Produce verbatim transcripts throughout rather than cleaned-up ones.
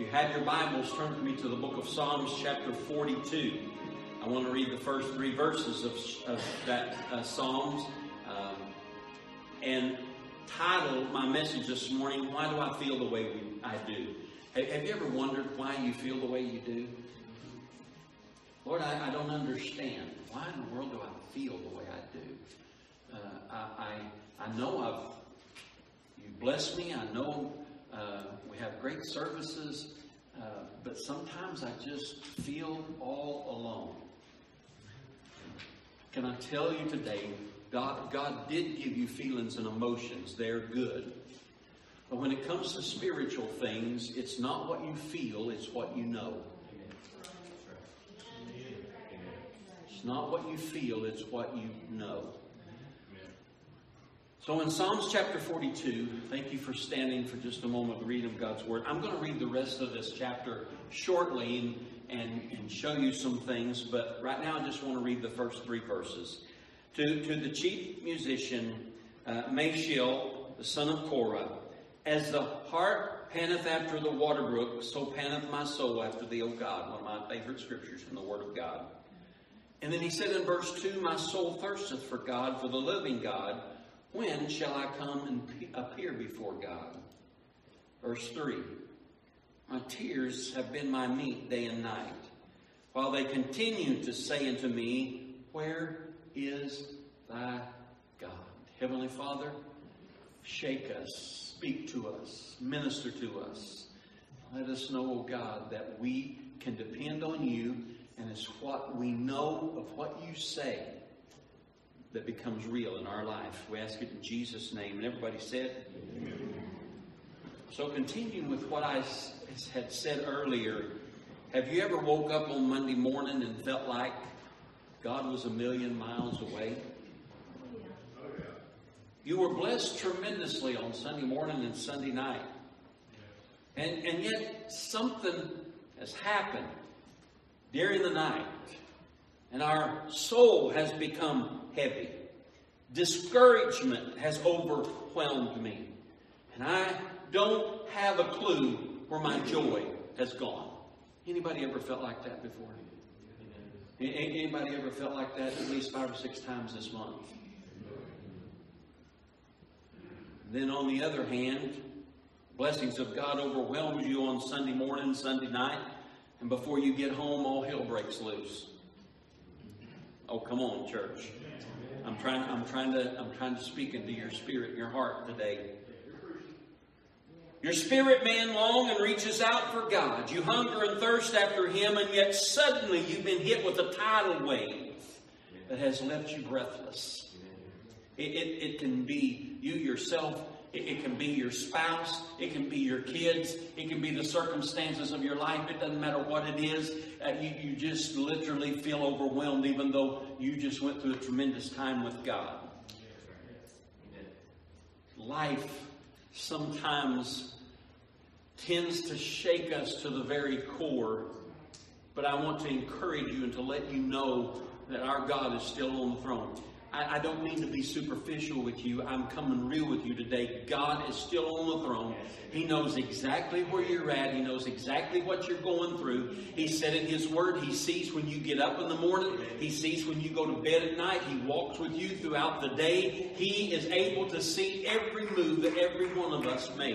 you have your Bibles, turn with me to the book of Psalms chapter forty-two. I want to read the first three verses of, of that uh, Psalms um, and title my message this morning, Why Do I Feel the Way we, I Do? Have, have you ever wondered why you feel the way you do? Lord, I, I don't understand. Why in the world do I feel the way I do? Uh, I, I, I know I've, you blessed me. I know uh, we have great services, uh, but sometimes I just feel all alone. Can I tell you today, God, God did give you feelings and emotions. They're good. But when it comes to spiritual things, it's not what you feel, it's what you know. It's not what you feel, it's what you know. So in Psalms chapter forty-two, thank you for standing for just a moment to read of God's Word. I'm going to read the rest of this chapter shortly and, and, and show you some things, but right now I just want to read the first three verses. To, to the chief musician, uh, Mashiel, the son of Korah, as the hart panteth after the water brook, so panteth my soul after thee, O God. One of my favorite scriptures from the Word of God. And then he said in verse two, my soul thirsteth for God, for the living God. When shall I come and appear before God? Verse three, my tears have been my meat day and night, while they continue to say unto me, where is thy God? Heavenly Father, shake us, speak to us, minister to us. Let us know, O God, that we can depend on you, and it's what we know of what you say that becomes real in our life. We ask it in Jesus' name. And everybody said, amen. So continuing with what I had said earlier, have you ever woke up on Monday morning and felt like God was a million miles away? You were blessed tremendously on Sunday morning and Sunday night. And, and yet something has happened during the night. And our soul has become heavy. Discouragement has overwhelmed me. And I don't have a clue where my joy has gone. Anybody ever felt like that before? Anybody ever felt like that at least five or six times this month? Then on the other hand, blessings of God overwhelms you on Sunday morning, Sunday night, and before you get home, all hell breaks loose. Oh, come on, church. I'm trying, I'm trying to, I'm trying to speak into your spirit and your heart today. Your spirit man long and reaches out for God. You hunger and thirst after Him, and yet suddenly you've been hit with a tidal wave that has left you breathless. It, it, it can be you yourself. It, it can be your spouse. It can be your kids. It can be the circumstances of your life. It doesn't matter what it is. Uh, you, you just literally feel overwhelmed, even though you just went through a tremendous time with God. Life sometimes tends to shake us to the very core, but I want to encourage you and to let you know that our God is still on the throne. I, I don't mean to be superficial with you. I'm coming real with you today. God is still on the throne. He knows exactly where you're at. He knows exactly what you're going through. He said in His Word, He sees when you get up in the morning. He sees when you go to bed at night. He walks with you throughout the day. He is able to see every move that every one of us make.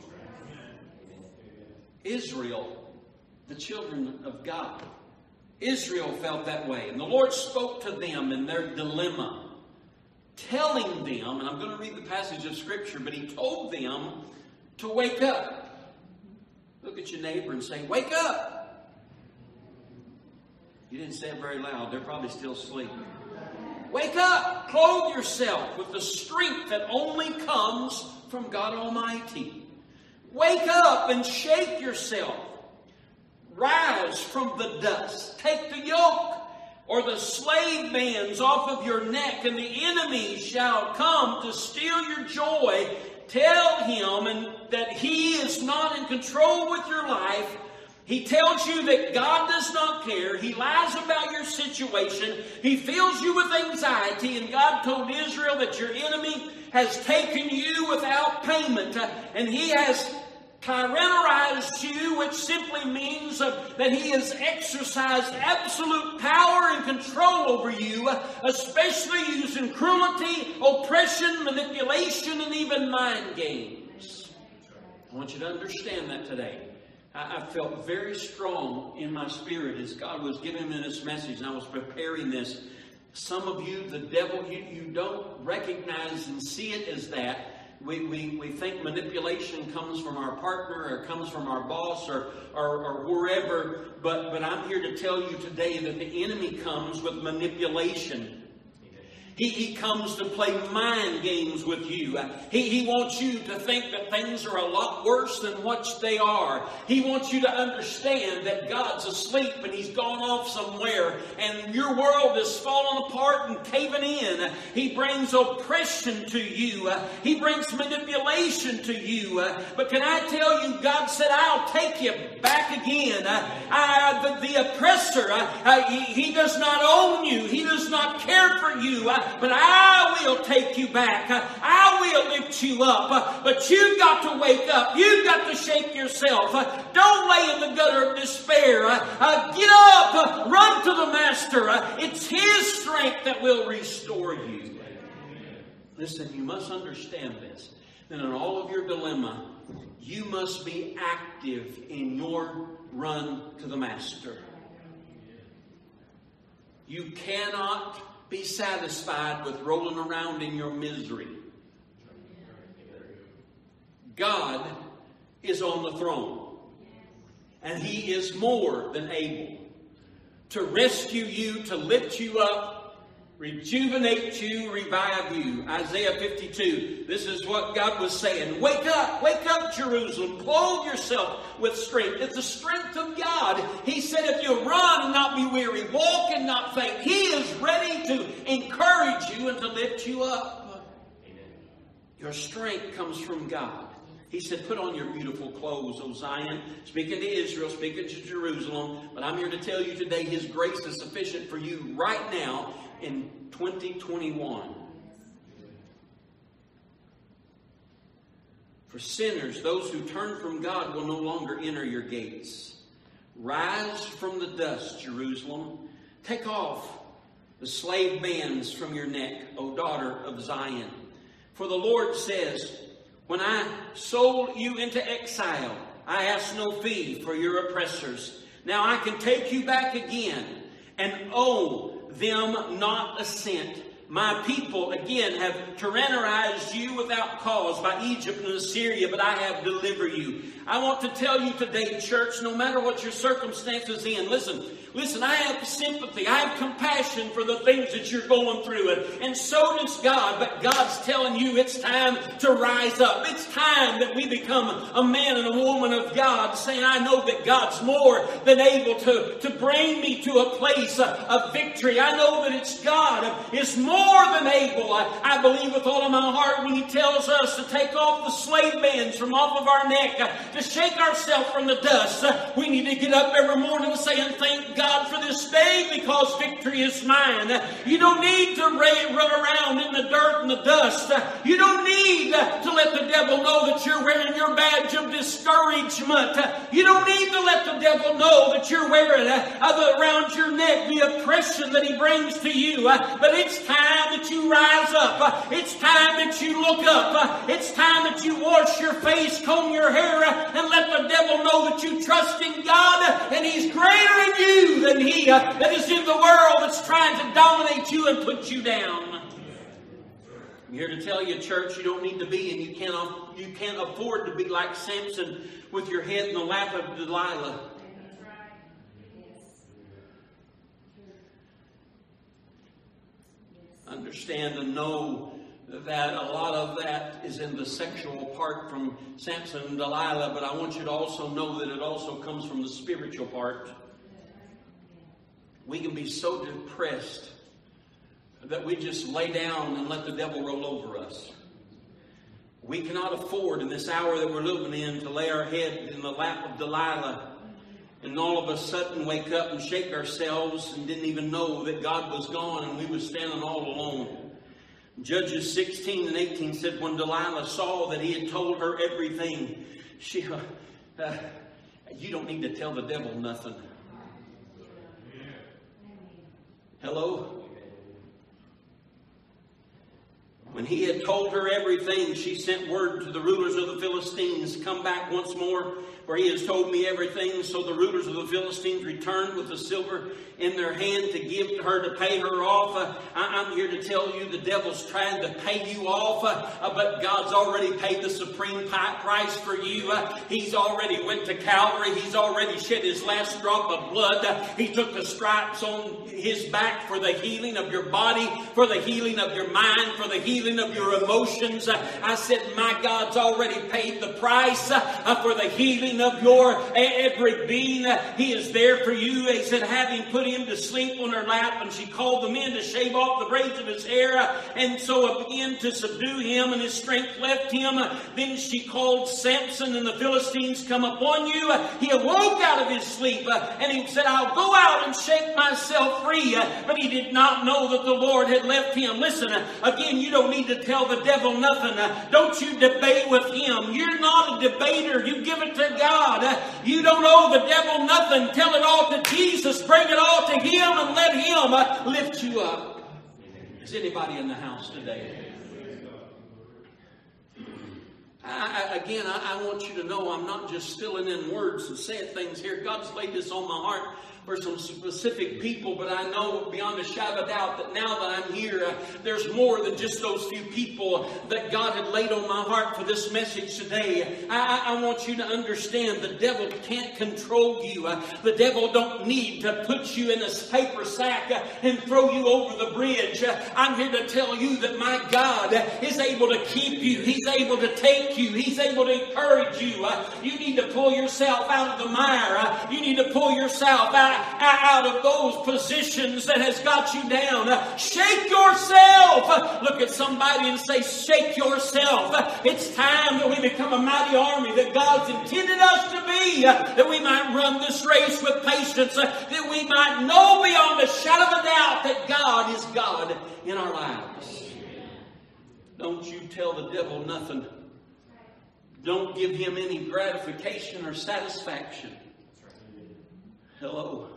Israel, the children of God, Israel felt that way. And the Lord spoke to them in their dilemma, telling them, and I'm going to read the passage of Scripture, but He told them to wake up. Look at your neighbor and say, wake up. You didn't say it very loud. They're probably still asleep. Wake up. Clothe yourself with the strength that only comes from God Almighty. Wake up and shake yourself. Rise from the dust. Take the yoke or the slave bands off of your neck, and the enemy shall come to steal your joy. Tell him and that he is not in control with your life. He tells you that God does not care. He lies about your situation. He fills you with anxiety. And God told Israel that your enemy has taken you without payment. And he has tyrannerized you, which simply means uh, that he has exercised absolute power and control over you, uh, especially using cruelty, oppression, manipulation, and even mind games. I want you to understand that today. I, I felt very strong in my spirit as God was giving me this message, and I was preparing this. Some of you, the devil, you, you don't recognize and see it as that. We, we, we think manipulation comes from our partner or comes from our boss or, or, or wherever. But, but I'm here to tell you today that the enemy comes with manipulation. He, he comes to play mind games with you. He, he wants you to think that things are a lot worse than what they are. He wants you to understand that God's asleep and He's gone off somewhere and your world is falling apart and caving in. He brings oppression to you. He brings manipulation to you. But can I tell you, God said, I'll take you back again. I, the, the oppressor, I, he, he does not own you. He does not care for you. But I will take you back. I will lift you up. But you've got to wake up. You've got to shake yourself. Don't lay in the gutter of despair. Get up. Run to the Master. It's His strength that will restore you. Listen, you must understand this. That in all of your dilemma, you must be active in your run to the Master. You cannot be satisfied with rolling around in your misery. God is on the throne. And He is more than able to rescue you, to lift you up, rejuvenate you, revive you. Isaiah fifty-two. This is what God was saying. Wake up, wake up, Jerusalem. Clothe yourself with strength. It's the strength of God. He said if you run and not be weary, walk and not faint, He is ready to encourage you and to lift you up. Amen. Your strength comes from God. He said, put on your beautiful clothes, O Zion. Speaking to Israel, speaking to Jerusalem. But I'm here to tell you today, His grace is sufficient for you right now in twenty twenty-one. For sinners, those who turn from God will no longer enter your gates. Rise from the dust, Jerusalem. Take off the slave bands from your neck, O daughter of Zion. For the Lord says, when I sold you into exile, I asked no fee for your oppressors. Now I can take you back again and owe them not a cent. My people, again, have tyrannized you without cause by Egypt and Assyria, but I have delivered you. I want to tell you today, church, no matter what your circumstances in, listen, listen, I have sympathy, I have compassion for the things that you're going through, and, and so does God, but God's telling you it's time to rise up. It's time that we become a man and a woman of God, saying, I know that God's more than able to, to bring me to a place of, of victory. I know that it's God is more than able. I, I believe with all of my heart when He tells us to take off the slave bands from off of our neck, to shake ourselves from the dust. We need to get up every morning and say, and thank God for this day because victory is mine. You don't need to run around in the dirt and the dust. You don't need to let the devil know that you're wearing your badge of discouragement. You don't need to let the devil know that you're wearing around your neck the oppression that he brings to you. But it's time that you rise up. It's time that you look up. It's time that you wash your face, comb your hair, and let the devil know that you trust in God and He's greater in you than he uh, that is in the world that's trying to dominate you and put you down. I'm here to tell you, church, you don't need to be, and you can't, you can't afford to be like Samson with your head in the lap of Delilah. Understand and know that a lot of that is in the sexual part from Samson and Delilah, but I want you to also know that it also comes from the spiritual part. We can be so depressed that we just lay down and let the devil roll over us. We cannot afford in this hour that we're living in to lay our head in the lap of Delilah and all of a sudden wake up and shake ourselves and didn't even know that God was gone and we were standing all alone. Judges sixteen and eighteen said, when Delilah saw that he had told her everything, She, uh, uh, you don't need to tell the devil nothing. Hello? When he had told her everything, she sent word to the rulers of the Philistines, come back once more, for he has told me everything. So the rulers of the Philistines returned with the silver in their hand to give to her to pay her off. Uh, I, I'm here to tell you the devil's trying to pay you off, uh, uh, but God's already paid the supreme price for you. Uh, he's already went to Calvary. He's already shed his last drop of blood. Uh, he took the stripes on his back for the healing of your body, for the healing of your mind, for the healing of your emotions. Uh, I said, my God's already paid the price uh, uh, for the healing of your every being. Uh, he is there for you. He said, having put him to sleep on her lap, and she called the men to shave off the braids of his hair, uh, and so began to subdue him, and his strength left him. Uh, then she called Samson, and the Philistines come upon you. Uh, he awoke out of his sleep, uh, and he said, I'll go out and shake myself free. Uh, but he did not know that the Lord had left him. Listen, uh, again, you don't need to tell the devil nothing. Uh, don't you debate with him. You're not a debater. You give it to God. Uh, you don't owe the devil nothing. Tell it all to Jesus. Bring it all to him and let him uh, lift you up. Is anybody in the house today? I, I, again, I, I want you to know I'm not just filling in words and saying things here. God's laid this on my heart for some specific people, but I know beyond a shadow of doubt that now that I'm here, uh, there's more than just those few people that God had laid on my heart for this message today. I, I, I want you to understand the devil can't control you. Uh, the devil don't need to put you in a paper sack uh, and throw you over the bridge. Uh, I'm here to tell you that my God uh, is able to keep you. He's able to take you. He's able to encourage you. Uh, you need to pull yourself out of the mire. Uh, you need to pull yourself out out of those positions that has got you down. Uh, shake yourself. Uh, look at somebody and say, shake yourself. Uh, it's time that we become a mighty army that God's intended us to be, uh, that we might run this race with patience, uh, that we might know beyond a shadow of a doubt that God is God in our lives. Don't you tell the devil nothing. Don't give him any gratification or satisfaction. Hello.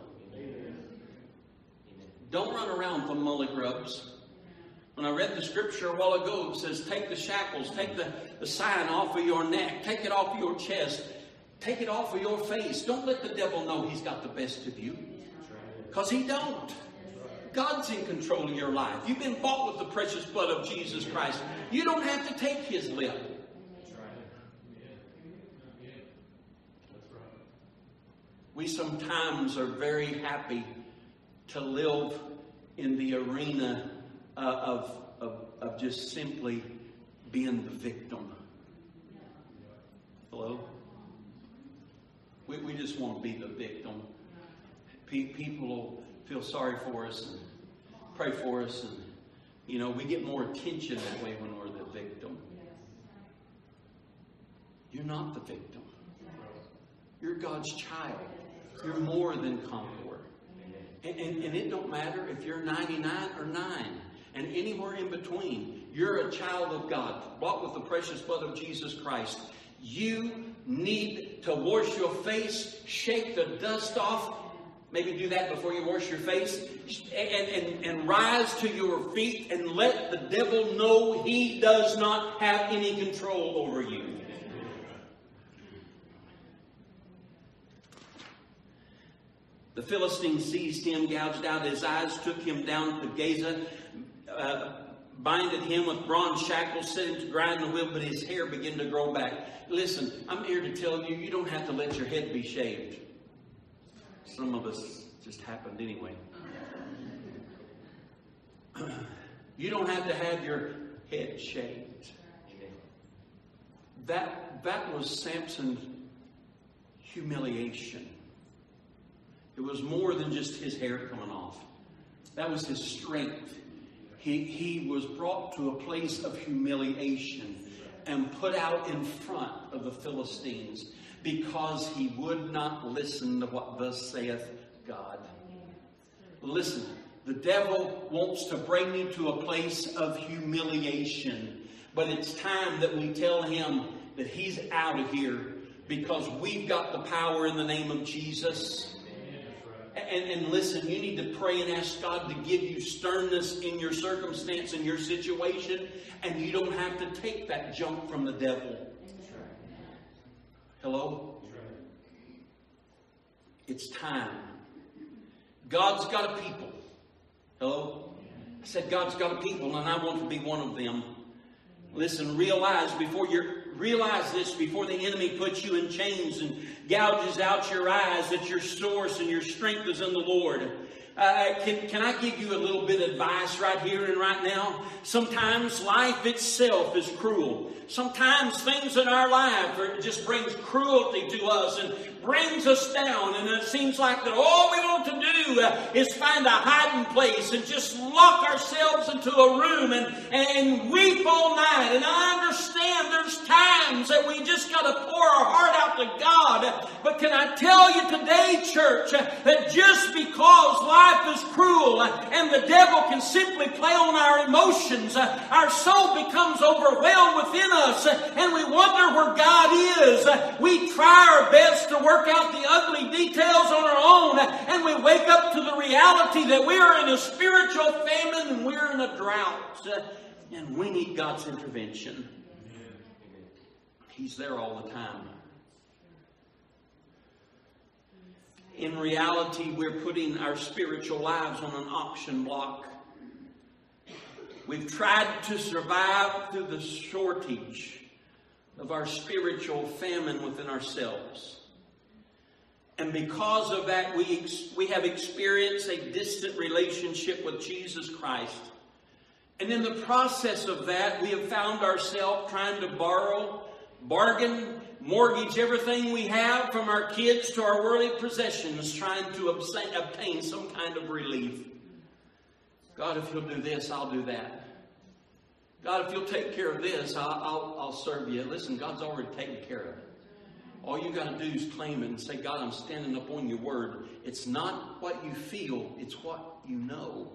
Don't run around for mully grubs. When I read the scripture a while ago, it says, take the shackles, take the, the sign off of your neck, take it off of your chest, take it off of your face. Don't let the devil know he's got the best of you. Because he don't. God's in control of your life. You've been bought with the precious blood of Jesus Christ. You don't have to take his lip. We sometimes are very happy to live in the arena uh, of, of, of just simply being the victim. Hello? We, we just want to be the victim. Pe- people will feel sorry for us and pray for us. And, you know, we get more attention that way when we're the victim. You're not the victim. You're God's child. You're more than conqueror. And, and, and it don't matter if you're ninety-nine or nine. And anywhere in between. You're a child of God. Bought with the precious blood of Jesus Christ. You need to wash your face. Shake the dust off. Maybe do that before you wash your face. And, and, and rise to your feet. And let the devil know he does not have any control over you. The Philistines seized him, gouged out his eyes, took him down to Gaza, uh, binded him with bronze shackles, set him to grind the wheel, but his hair began to grow back. Listen, I'm here to tell you, you don't have to let your head be shaved. Some of us just happened anyway. You don't have to have your head shaved. That, that was Samson's humiliation. It was more than just his hair coming off. That was his strength. He, he was brought to a place of humiliation and put out in front of the Philistines because he would not listen to what thus saith God. Listen, the devil wants to bring you to a place of humiliation. But it's time that we tell him that he's out of here. because we've got the power in the name of Jesus. And, and listen, you need to pray and ask God to give you sternness in your circumstance, in your situation, and you don't have to take that jump from the devil. Hello? It's time. God's got a people. Hello? I said God's got a people, and I want to be one of them. Listen, realize before you realize this, before the enemy puts you in chains and gouges out your eyes, that your source and your strength is in the Lord. Uh, can, can I give you a little bit of advice right here and right now? Sometimes life itself is cruel. Sometimes things in our life are, just brings cruelty to us and brings us down. And it seems like that all we want to do uh, is find a hiding place and just lock ourselves into a room and, and weep all night. And I understand there's times that we just got to pour our heart out to God. But can I tell you today, church, that just because life is cruel and the devil can simply play on our emotions, our soul becomes overwhelmed within us and we wonder where God is. We try our best to work out the ugly details on our own, and we wake up to the reality that we are in a spiritual famine and we're in a drought, and we need God's intervention. He's there all the time. In reality, we're putting our spiritual lives on an auction block. We've tried to survive through the shortage of our spiritual famine within ourselves. And because of that, we, ex- we have experienced a distant relationship with Jesus Christ. And in the process of that, we have found ourselves trying to borrow, bargain, mortgage everything we have, from our kids to our worldly possessions, trying to obtain, obtain some kind of relief. God, if you'll do this, I'll do that. God, if you'll take care of this, I'll, I'll, I'll serve you. Listen, God's already taken care of it. All you got to do is claim it and say, God, I'm standing up on your word. It's not what you feel, it's what you know.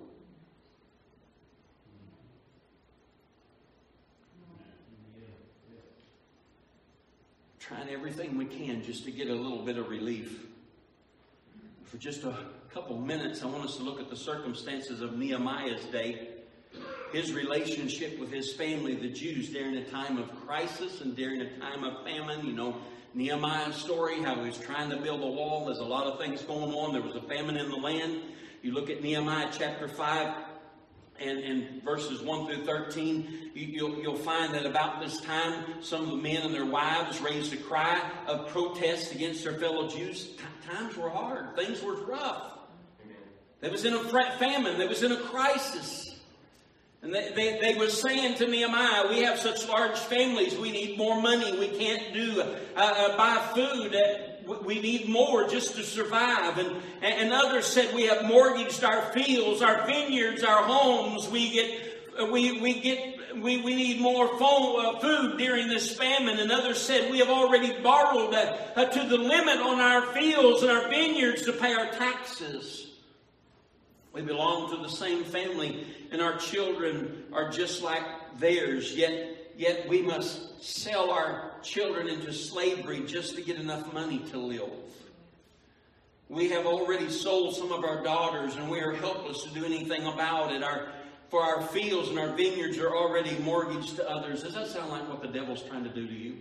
Trying everything we can just to get a little bit of relief. For just a couple minutes, I want us to look at the circumstances of Nehemiah's day. His relationship with his family, the Jews, during a time of crisis and during a time of famine. You know, Nehemiah's story, how he was trying to build a wall. There's a lot of things going on. There was a famine in the land. You look at Nehemiah chapter five and, and verses one through thirteen. You, you'll, you'll find that about this time, some of the men and their wives raised a cry of protest against their fellow Jews. T- times were hard. Things were rough. Amen. They was in a famine. They was in a crisis. And they, they, they were saying to Nehemiah, we have such large families, we need more money, we can't do uh, uh, buy food, uh, we need more just to survive. And, and others said, we have mortgaged our fields, our vineyards, our homes, we get uh, we we get we, we need more phone, uh, food during this famine. And others said, we have already borrowed uh, uh, to the limit on our fields and our vineyards to pay our taxes. We belong to the same family, and our children are just like theirs. Yet, yet we must sell our children into slavery just to get enough money to live. We have already sold some of our daughters, and we are helpless to do anything about it. Our, for our fields and our vineyards are already mortgaged to others. Does that sound like what the devil's trying to do to you?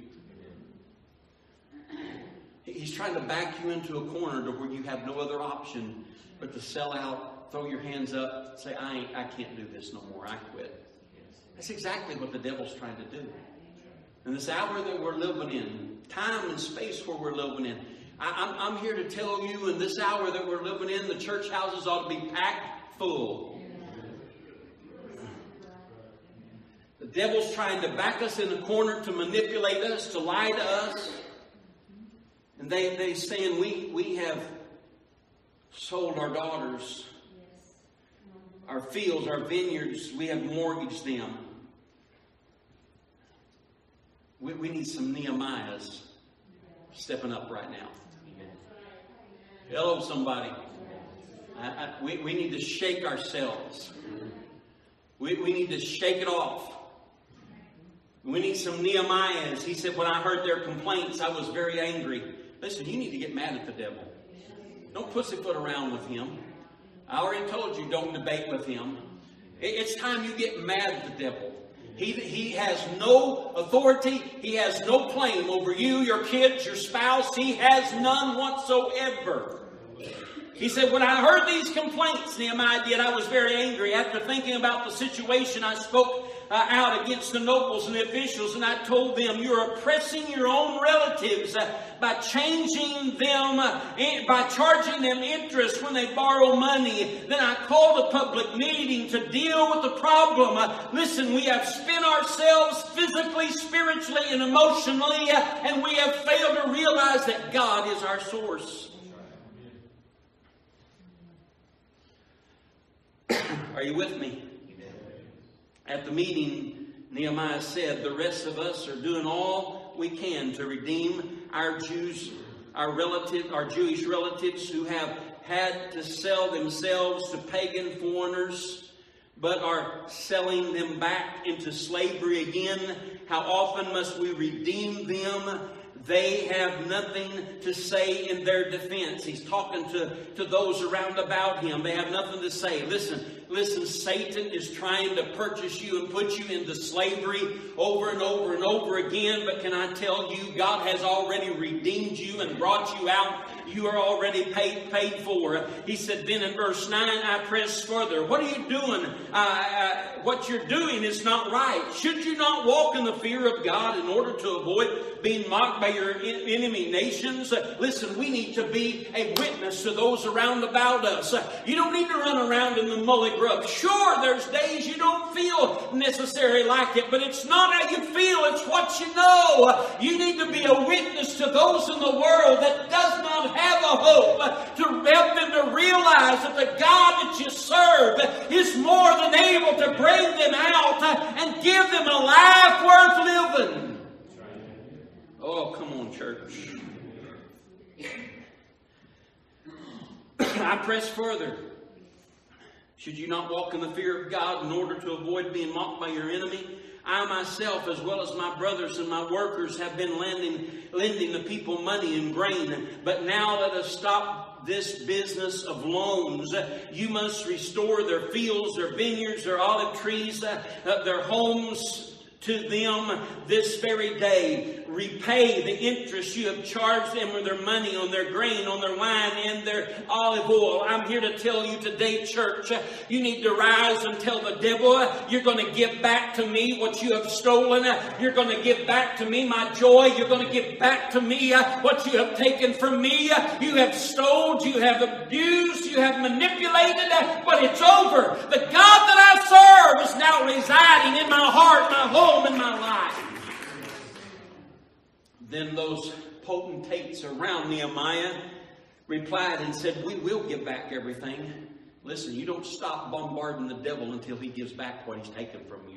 He's trying to back you into a corner to where you have no other option but to sell out. Throw your hands up, say, I ain't, I can't do this no more, I quit. That's exactly what the devil's trying to do. In this hour that we're living in, time and space where we're living in, I, I'm, I'm here to tell you, in this hour that we're living in, the church houses ought to be packed full. The devil's trying to back us in a corner to manipulate us, to lie to us. And they, they saying, we, we have sold our daughters, our fields, our vineyards, we have mortgaged them. We, we need some Nehemiahs stepping up right now. Hello, somebody. I, I, we, we need to shake ourselves. We, we need to shake it off. We need some Nehemiahs. He said, when I heard their complaints, I was very angry. Listen, you need to get mad at the devil. Don't pussyfoot around with him. I already told you, don't debate with him. It's time you get mad at the devil. He, he has no authority. He has no claim over you, your kids, your spouse. He has none whatsoever. He said, when I heard these complaints, Nehemiah did, I was very angry. After thinking about the situation, I spoke uh, out against the nobles and the officials, and I told them, you're oppressing your own relatives uh, by changing them, uh, in, by charging them interest when they borrow money. Then I called a public meeting to deal with the problem. Uh, listen, we have spent ourselves physically, spiritually, and emotionally, uh, and we have failed to realize that God is our source. Are you with me? At the meeting, Nehemiah said, the rest of us are doing all we can to redeem our Jews, our relatives, our Jewish relatives who have had to sell themselves to pagan foreigners, but are selling them back into slavery again. How often must we redeem them? They have nothing to say in their defense. He's talking to, to those around about him. They have nothing to say. Listen, listen, Satan is trying to purchase you and put you into slavery over and over and over again. But can I tell you, God has already redeemed you and brought you out. You are already paid, paid for. He said then in verse nine, I press further. What are you doing? Uh, uh, what you're doing is not right. Should you not walk in the fear of God in order to avoid being mocked by your enemy nations? Uh, listen, we need to be a witness to those around about us. Uh, you don't need to run around in the mully grub. Sure, there's days you don't feel necessarily like it, but it's not how you feel, it's what you know. Uh, you need to be a witness to those in the world that does not have a hope, uh, to help them to realize that the God that you serve is more than able to bring them out uh, and give them a life worth living. Oh, come on, church. I press further. Should you not walk in the fear of God in order to avoid being mocked by your enemy? I myself, as well as my brothers and my workers, have been lending, lending the people money and grain. But now let us stop this business of loans. You must restore their fields, their vineyards, their olive trees, uh, their homes to them this very day. Repay the interest you have charged them with their money, on their grain, on their wine, and their olive oil. I'm here to tell you today, church, you need to rise and tell the devil, you're going to give back to me what you have stolen. You're going to give back to me my joy. You're going to give back to me what you have taken from me. You have stole, you have abused, you have manipulated, but it's over. The God that I serve is now residing in my heart, my home, and my life. Then those potentates around Nehemiah replied and said, we will give back everything. Listen, you don't stop bombarding the devil until he gives back what he's taken from you.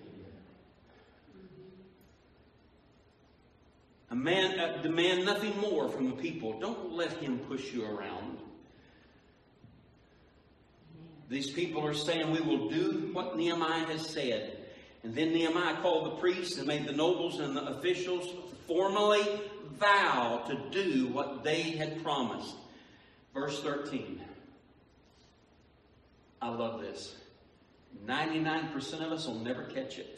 A man uh, demand nothing more from the people. Don't let him push you around. These people are saying, we will do what Nehemiah has said. And then Nehemiah called the priests and made the nobles and the officials formally vow to do what they had promised. Verse thirteen. I love this. ninety-nine percent of us will never catch it.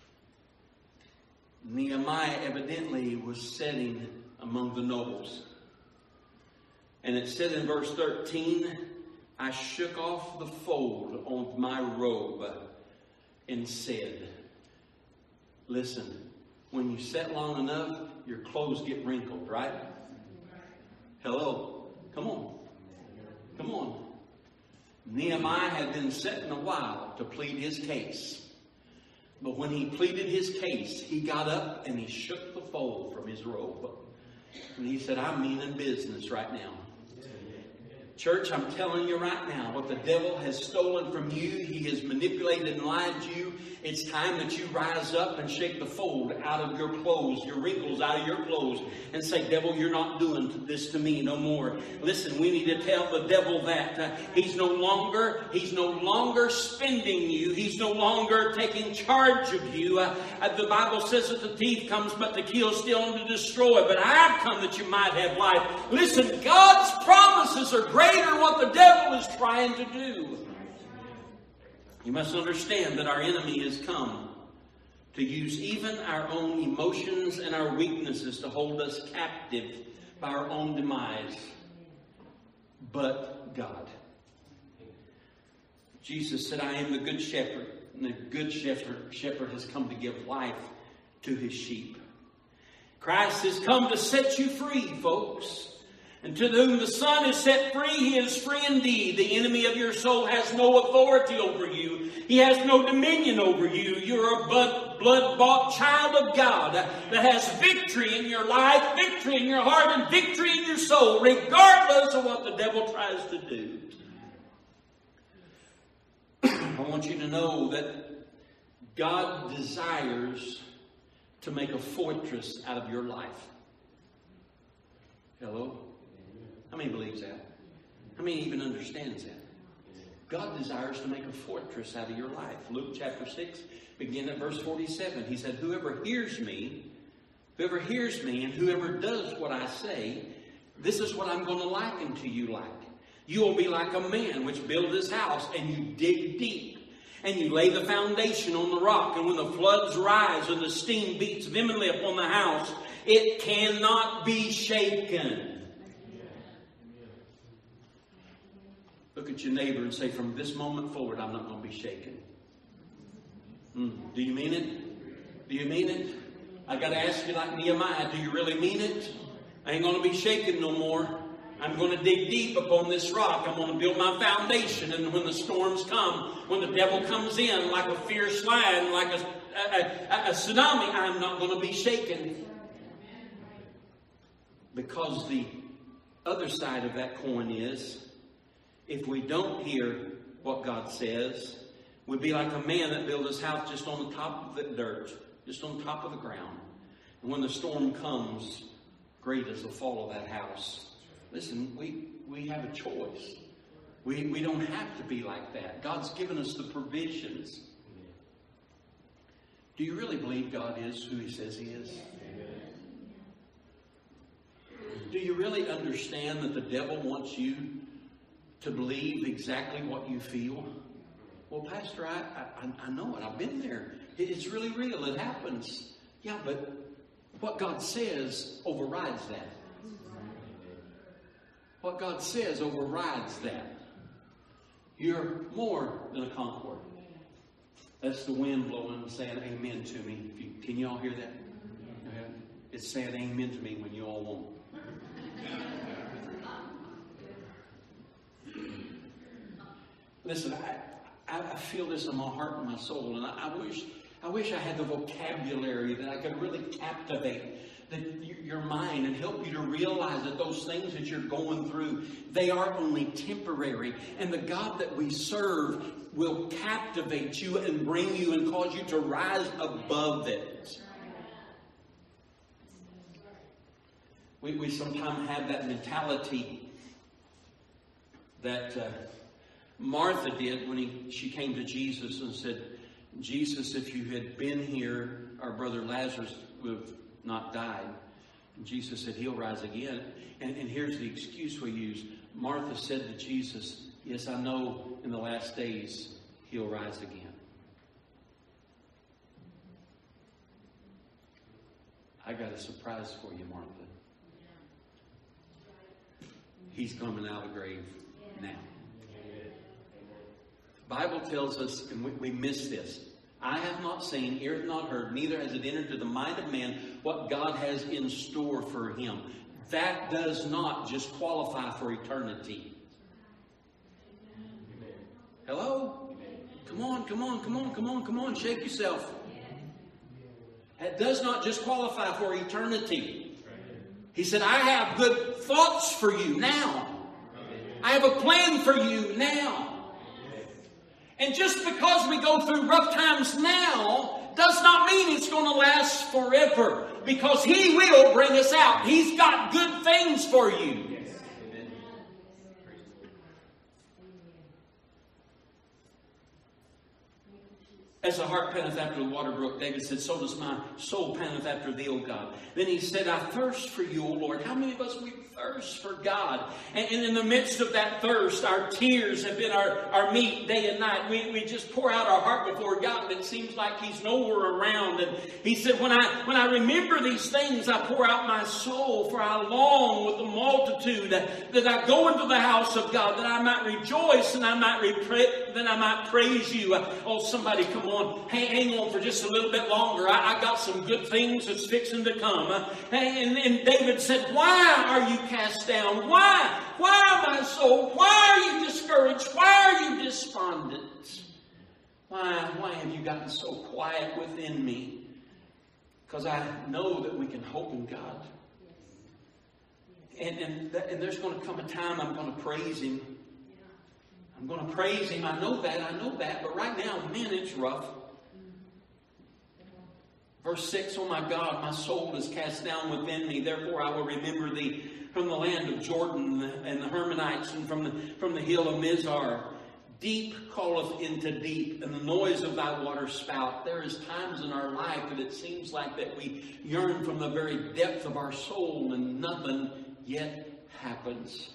Nehemiah evidently was sitting among the nobles. And it said in verse thirteen, I shook off the fold on my robe and said, listen, when you sit long enough, your clothes get wrinkled, right? Hello? Come on. Come on. Nehemiah had been sitting a while to plead his case. But when he pleaded his case, he got up and he shook the fold from his robe. And he said, I'm meaning business right now. Church, I'm telling you right now, what the devil has stolen from you, he has manipulated and lied to you. It's time that you rise up and shake the fold out of your clothes, your wrinkles out of your clothes, and say, devil, you're not doing this to me no more. Listen, we need to tell the devil that uh, he's no longer, he's no longer spending you. He's no longer taking charge of you. Uh, uh, the Bible says that the thief comes but to kill, steal, and to destroy. But I've come that you might have life. Listen, God's promises are greater than what the devil is trying to do. You must understand that our enemy has come to use even our own emotions and our weaknesses to hold us captive by our own demise. But God. Jesus said, I am the good shepherd, and the good shepherd, shepherd has come to give life to his sheep. Christ has come to set you free, folks. And to whom the Son is set free, he is free indeed. The enemy of your soul has no authority over you. He has no dominion over you. You're a blood-bought child of God that has victory in your life, victory in your heart, and victory in your soul, regardless of what the devil tries to do. I want you to know that God desires to make a fortress out of your life. Hello? How many believes that? How many even understands that? God desires to make a fortress out of your life. Luke chapter six, begin at verse forty-seven. He said, whoever hears me, whoever hears me, and whoever does what I say, this is what I'm going to liken to you like. You will be like a man which built his house, and you dig deep, and you lay the foundation on the rock. And when the floods rise and the steam beats vehemently upon the house, it cannot be shaken. Look at your neighbor and say, from this moment forward, I'm not going to be shaken. Mm. Do you mean it? Do you mean it? I got to ask you like Nehemiah, do you really mean it? I ain't going to be shaken no more. I'm going to dig deep upon this rock. I'm going to build my foundation. And when the storms come, when the devil comes in like a fierce lion, like a, a, a, a tsunami, I'm not going to be shaken. Because the other side of that coin is, if we don't hear what God says, we'd be like a man that built his house just on the top of the dirt, just on top of the ground. And when the storm comes, great is the fall of that house. Listen, we, we have a choice. We, we don't have to be like that. God's given us the provisions. Do you really believe God is who he says he is? Do you really understand that the devil wants you to believe exactly what you feel? Well, Pastor, I, I, I know it. I've been there. It's really real. It happens. Yeah, but what God says overrides that. What God says overrides that. You're more than a conqueror. That's the wind blowing and saying amen to me. If you, can you all hear that? It's saying amen to me when you all won't. Listen, I, I feel this in my heart and my soul, and I, I wish I wish I had the vocabulary that I could really captivate the, your mind and help you to realize that those things that you're going through, they are only temporary. And the God that we serve will captivate you and bring you and cause you to rise above it. We, we sometimes have that mentality that uh, Martha did when he, she came to Jesus and said, Jesus, if you had been here, our brother Lazarus would have not died. And Jesus said, he'll rise again. And, and here's the excuse we use. Martha said to Jesus, yes, I know in the last days he'll rise again. I got a surprise for you, Martha. He's coming out of the grave now. The Bible tells us, and we, we miss this, I have not seen, ear hath not heard, neither has it entered to the mind of man what God has in store for him. That does not just qualify for eternity. Hello? Come on, come on, come on, come on, come on, shake yourself. It does not just qualify for eternity. He said, I have good thoughts for you now. I have a plan for you now. And just because we go through rough times now does not mean it's going to last forever. Because He will bring us out. He's got good things for you. As the hart panteth after the water brook, David said, so does my soul panteth after thee, O God. Then he said, I thirst for you, O Lord. How many of us, we thirst for God? And, and in the midst of that thirst, our tears have been our, our meat day and night. We, we just pour out our heart before God, and it seems like He's nowhere around. And he said, when I, when I remember these things, I pour out my soul, for I long with the multitude that I go into the house of God, that I might rejoice and I might repra- that I might praise you. Oh, somebody come on. Hang, hang on for just a little bit longer. I, I got some good things that's fixing to come. Uh, and, and David said, why are you cast down? Why? Why, my soul? Why are you discouraged? Why are you despondent? Why, why have you gotten so quiet within me? Because I know that we can hope in God. And, and, that, and there's going to come a time I'm going to praise Him. I'm going to praise Him. I know that. I know that. But right now, man, it's rough. Verse six, oh my God, my soul is cast down within me. Therefore I will remember thee from the land of Jordan and the Hermonites and from the, from the hill of Mizar. Deep calleth into deep, and the noise of thy water spout. There is times in our life that it seems like that we yearn from the very depth of our soul and nothing yet happens.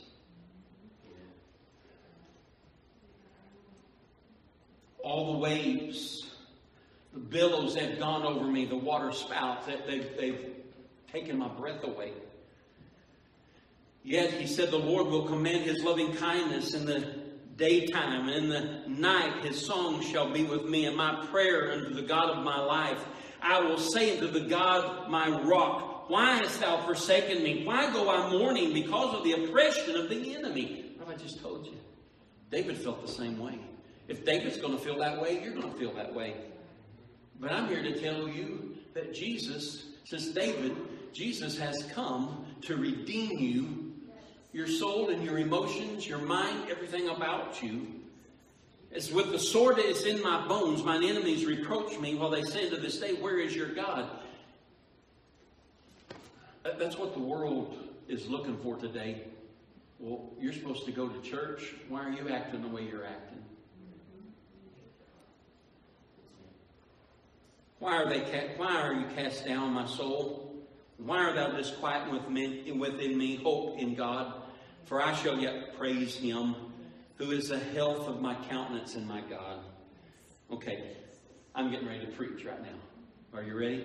All the waves, the billows have gone over me, the water spouts, they've, they've taken my breath away. Yet he said the Lord will command His loving kindness in the daytime, and in the night His song shall be with me, and my prayer unto the God of my life. I will say unto the God my rock, why hast thou forsaken me? Why go I mourning because of the oppression of the enemy? What have I just told you? David felt the same way. If David's going to feel that way, you're going to feel that way. But I'm here to tell you that Jesus, since David, Jesus has come to redeem you, your soul and your emotions, your mind, everything about you. As with the sword that is in my bones, mine enemies reproach me while they say to this day, where is your God? That's what the world is looking for today. Well, you're supposed to go to church. Why are you acting the way you're acting? Why are they? Why are you cast down, my soul? Why art thou disquieted within me? Hope in God, for I shall yet praise Him, who is the health of my countenance and my God. Okay, I'm getting ready to preach right now. Are you ready?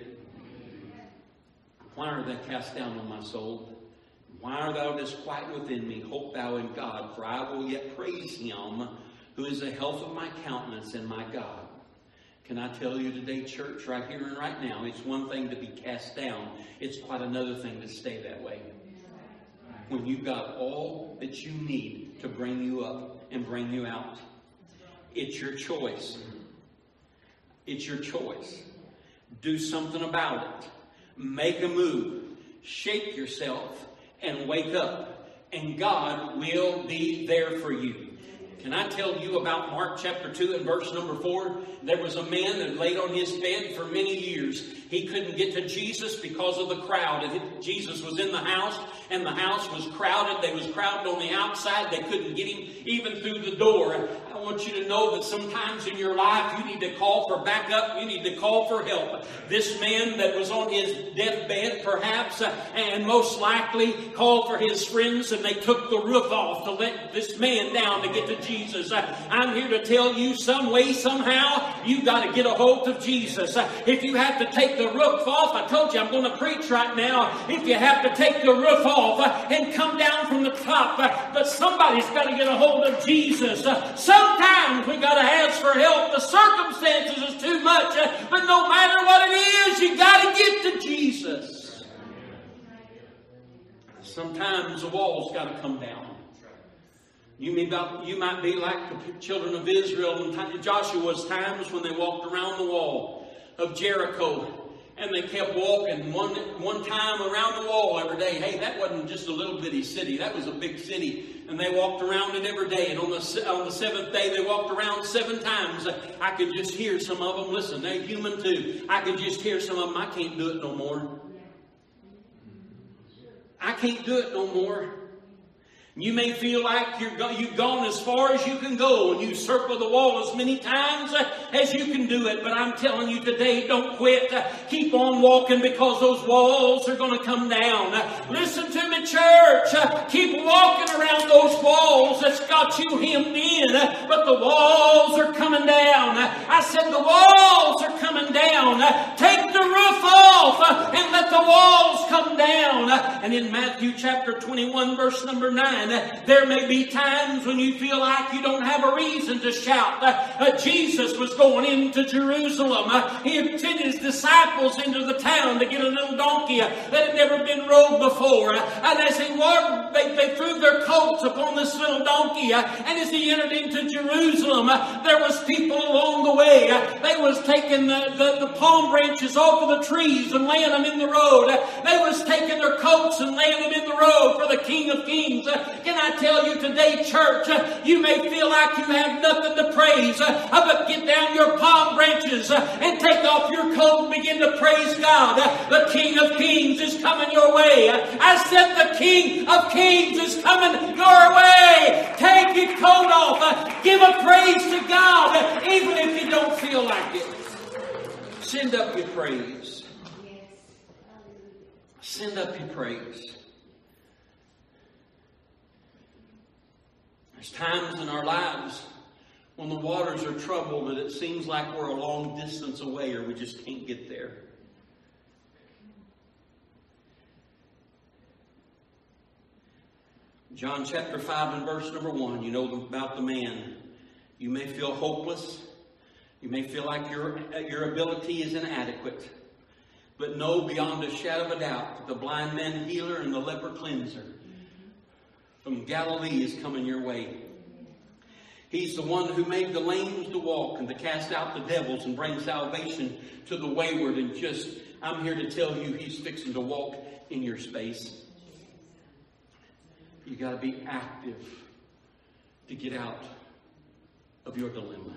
Why art thou cast down, O my soul? Why art thou disquieted within me? Hope thou in God, for I will yet praise Him, who is the health of my countenance and my God. Can I tell you today, church, right here and right now, it's one thing to be cast down. It's quite another thing to stay that way. When you've got all that you need to bring you up and bring you out. It's your choice. It's your choice. Do something about it. Make a move. Shake yourself and wake up. And God will be there for you. Can I tell you about Mark chapter two and verse number four? There was a man that laid on his bed for many years. He couldn't get to Jesus because of the crowd. And Jesus was in the house, and the house was crowded. They was crowded on the outside. They couldn't get him even through the door. I want you to know that sometimes in your life you need to call for backup. You need to call for help. This man that was on his deathbed, perhaps, uh, and most likely called for his friends, and they took the roof off to let this man down to get to Jesus. Uh, I'm here to tell you, some way, somehow, you've got to get a hold of Jesus. Uh, if you have to take the roof off, I told you I'm going to preach right now. If you have to take the roof off uh, and come down from the top, uh, but somebody's got to get a hold of Jesus. Uh, sometimes we got to ask for help. The circumstances is too much, uh, but no matter what it is, you got to get to Jesus. Sometimes the wall's got to come down. You, may not, you might be like the children of Israel in Joshua's times when they walked around the wall of Jericho. And they kept walking one, one time around the wall every day. Hey, that wasn't just a little bitty city. That was a big city. and they walked around it every day. And on the, on the seventh day, they walked around seven times. I could just hear some of them. Listen, they're human too. I could just hear some of them. I can't do it no more. I can't do it no more. You may feel like you're go- you've gone as far as you can go, and you circle the wall as many times as you can do it. But I'm telling you today, don't quit. Keep on walking, because those walls are going to come down. Listen to me, church. Keep walking around those walls that's got you hemmed in. But the walls are coming down. I said the walls are coming down. Take the roof off and let the walls come down. And in Matthew chapter twenty-one, verse number nine, there may be times when you feel like you don't have a reason to shout. Uh, uh, Jesus was going into Jerusalem. Uh, he had sent his disciples into the town to get a little donkey uh, that had never been rode before. Uh, and as he walked, they, they threw their coats upon this little donkey. Uh, and as he entered into Jerusalem, uh, there was people along the way. Uh, they was taking the, the, the palm branches off of the trees and laying them in the road. Uh, they was taking their coats and laying them in the road for the King of Kings. Uh, Can I tell you today, church, uh, you may feel like you have nothing to praise, uh, but get down your palm branches uh, and take off your coat and begin to praise God. Uh, the King of Kings is coming your way. Uh, I said the King of Kings is coming your way. Take your coat off. Uh, give a praise to God, uh, even if you don't feel like it. Send up your praise. Send up your praise. There's times in our lives when the waters are troubled and it seems like we're a long distance away, or we just can't get there. John chapter five and verse number one, you know about the man. You may feel hopeless. You may feel like your, your ability is inadequate. But know beyond a shadow of a doubt that the blind man healer and the leper cleanser from Galilee is coming your way. He's the one who made the lame to walk and to cast out the devils and bring salvation to the wayward. And just, I'm here to tell you, he's fixing to walk in your space. You got to be active to get out of your dilemma.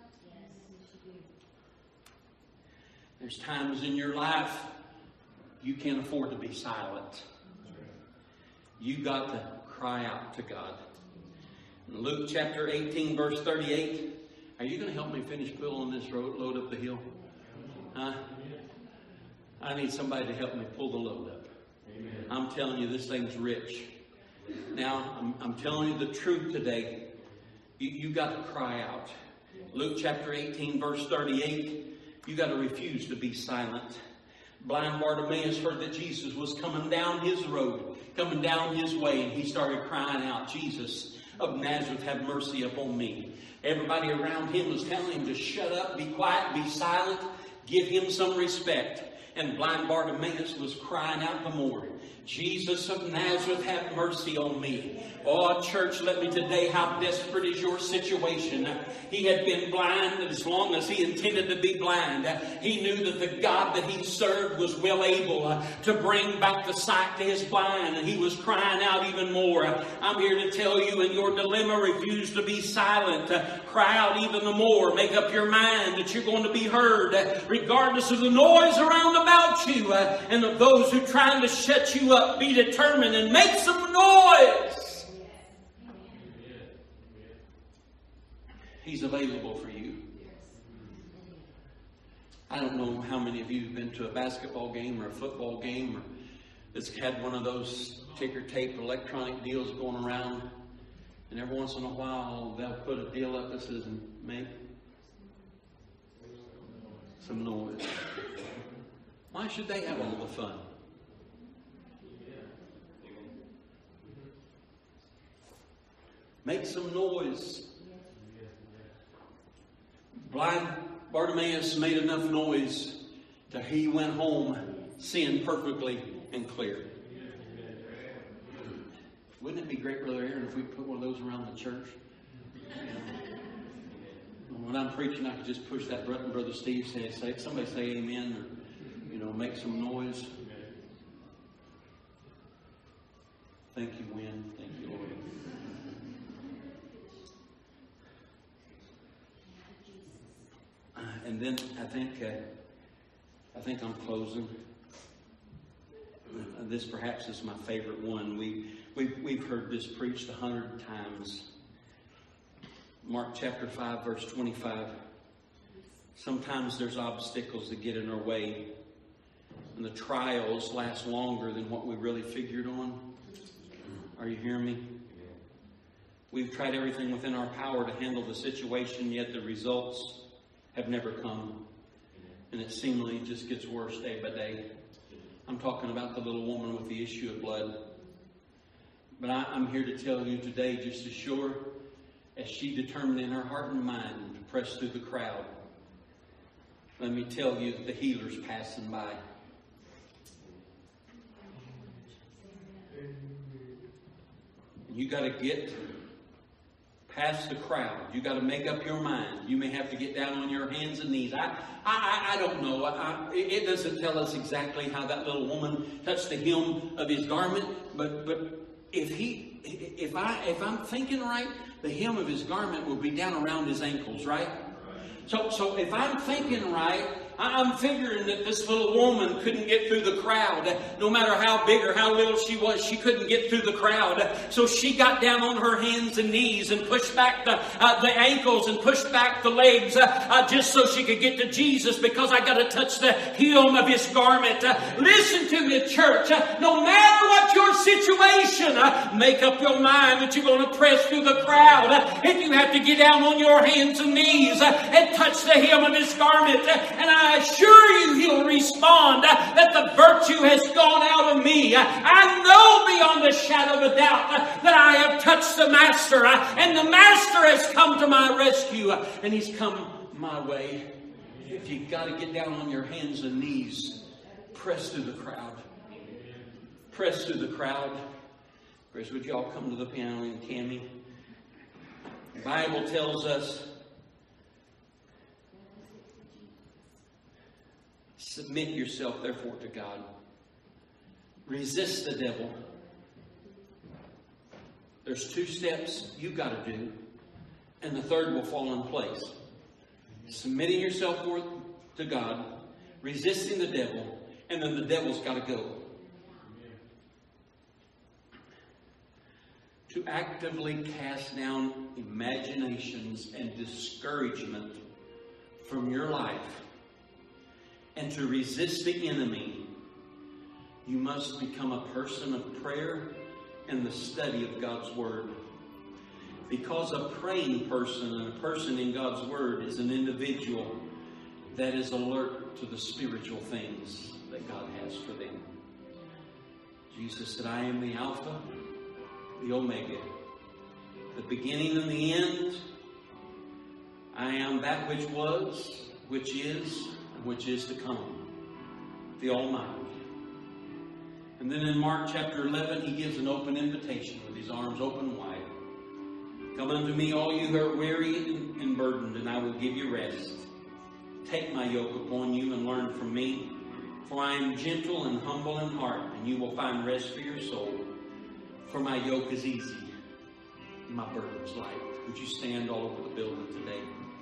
There's times in your life you can't afford to be silent. You got to cry out to God. In Luke chapter eighteen, verse thirty-eight. Are you going to help me finish pulling this road, load up the hill? Huh? I need somebody to help me pull the load up. Amen. I'm telling you, this thing's rich. Now, I'm, I'm telling you the truth today. You, you got to cry out. Luke chapter eighteen, verse thirty-eight. You got to refuse to be silent. Blind Bartimaeus heard that Jesus was coming down his road, coming down his way, and he started crying out, Jesus of Nazareth, have mercy upon me. Everybody around him was telling him to shut up, be quiet, be silent, give him some respect. And blind Bartimaeus was crying out the more, Jesus of Nazareth, have mercy on me. Oh, church, let me today, how desperate is your situation? He had been blind as long as he intended to be blind. He knew that the God that he served was well able to bring back the sight to his blind, and he was crying out even more. I'm here to tell you, in your dilemma, refuse to be silent. Cry out even the more. Make up your mind that you're going to be heard, regardless of the noise around about you and of those who are trying to shut you up. Be determined and make some noise. He's available for you. I don't know how many of you have been to a basketball game or a football game or that's had one of those ticker tape electronic deals going around. And every once in a while they'll put a deal up that says, make some noise. Why should they have all the fun? Make some noise. Blind Bartimaeus made enough noise that he went home seeing perfectly and clear. Wouldn't it be great, Brother Aaron, if we put one of those around the church? When I'm preaching, I could just push that button. Brother Steve said, say, somebody say amen, or, you know, make some noise. Thank you, Wynn. Thank you, Lord. and then I think uh, I think I'm closing. Uh, this perhaps is my favorite one. We we've, we've heard this preached a hundred times. Mark chapter five, verse twenty-five. Sometimes there's obstacles that get in our way, and the trials last longer than what we really figured on. Are you hearing me? We've tried everything within our power to handle the situation, yet the results have never come. And it seemingly just gets worse day by day. I'm talking about the little woman with the issue of blood. But I, I'm here to tell you today, just as sure as she determined in her heart and mind to press through the crowd, let me tell you that the healer's passing by. You got to get past the crowd. You got to make up your mind. You may have to get down on your hands and knees. I, I, I don't know. I, it doesn't tell us exactly how that little woman touched the hem of his garment, but but if he, if I, if I'm thinking right, the hem of his garment will be down around his ankles, right? So, so if I'm thinking right, I'm figuring that this little woman couldn't get through the crowd. No matter how big or how little she was, she couldn't get through the crowd. So she got down on her hands and knees and pushed back the, uh, the ankles and pushed back the legs uh, uh, just so she could get to Jesus, because I got to touch the hem of his garment. Uh, listen to me, church. Uh, no matter what your situation, uh, make up your mind that you're going to press through the crowd. Uh, if you have to get down on your hands and knees uh, and touch the hem of his garment, uh, and I I assure you he'll respond uh, that the virtue has gone out of me. Uh, I know beyond a shadow of a doubt uh, that I have touched the Master, uh, and the Master has come to my rescue, uh, and he's come my way. If you've got to get down on your hands and knees, press through the crowd. Press through the crowd. Chris, would you all come to the piano and Cammie? The Bible tells us, submit yourself, therefore, to God. Resist the devil. There's two steps you've got to do, and the third will fall in place. Submitting yourself to God, resisting the devil, and then the devil's got to go. To actively cast down imaginations and discouragement from your life, and to resist the enemy, you must become a person of prayer and the study of God's Word. Because a praying person and a person in God's Word is an individual that is alert to the spiritual things that God has for them. Jesus said, I am the Alpha, the Omega, the beginning and the end. I am that which was, which is, which is to come, the Almighty. And then in Mark chapter eleven, he gives an open invitation with his arms open wide. Come unto me, all you who are weary and burdened, and I will give you rest. Take my yoke upon you and learn from me, for I am gentle and humble in heart, and you will find rest for your soul. For my yoke is easy, and my burden is light. Would you stand all over the building today?